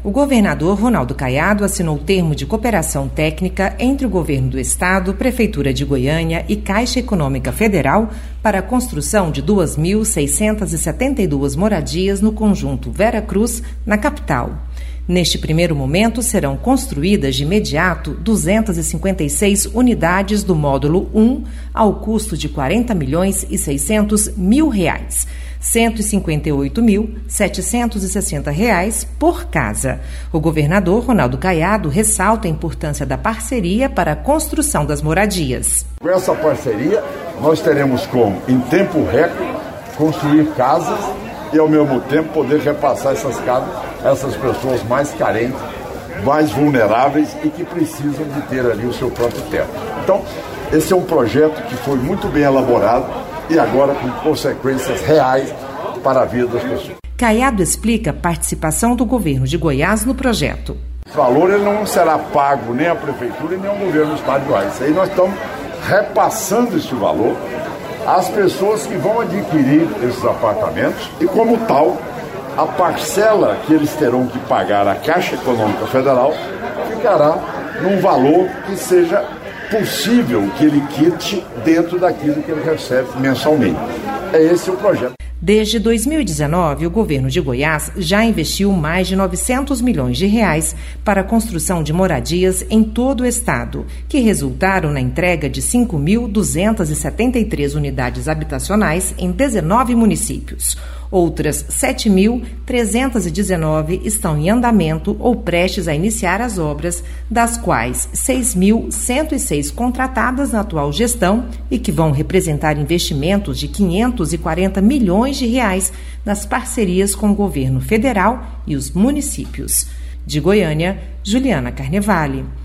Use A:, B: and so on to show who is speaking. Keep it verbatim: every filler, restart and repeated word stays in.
A: o governador Ronaldo Caiado assinou termo de cooperação técnica entre o governo do estado, Prefeitura de Goiânia e Caixa Econômica Federal para a construção de duas mil seiscentas e setenta e duas moradias no conjunto Vera Cruz, na capital. Neste primeiro momento, serão construídas de imediato duzentas e cinquenta e seis unidades do módulo um, ao custo de quarenta milhões e seiscentos mil reais. cento e cinquenta e oito mil, setecentos e sessenta reais por casa. O governador Ronaldo Caiado ressalta a importância da parceria para a construção das moradias.
B: Com essa parceria, nós teremos como, em tempo recorde, construir casas e, ao mesmo tempo, poder repassar essas casas a essas pessoas mais carentes, mais vulneráveis e que precisam de ter ali o seu próprio teto. Então, esse é um projeto que foi muito bem elaborado e agora com consequências reais para a vida das pessoas.
A: Caiado explica a participação do governo de Goiás no projeto.
B: Esse valor ele não será pago nem à Prefeitura e nem ao governo do Estado de Goiás. Isso aí nós estamos repassando esse valor às pessoas que vão adquirir esses apartamentos e, como tal, a parcela que eles terão que pagar à Caixa Econômica Federal ficará num valor que seja possível que ele quite dentro daquilo que ele recebe mensalmente. É esse o projeto.
A: Desde dois mil e dezenove, o governo de Goiás já investiu mais de novecentos milhões de reais para a construção de moradias em todo o estado, que resultaram na entrega de cinco mil duzentas e setenta e três unidades habitacionais em dezenove municípios. Outras sete mil trezentas e dezenove estão em andamento ou prestes a iniciar as obras, das quais seis mil cento e seis contratadas na atual gestão e que vão representar investimentos de quinhentos e quarenta milhões de reais nas parcerias com o governo federal e os municípios. De Goiânia, Juliana Carnevale.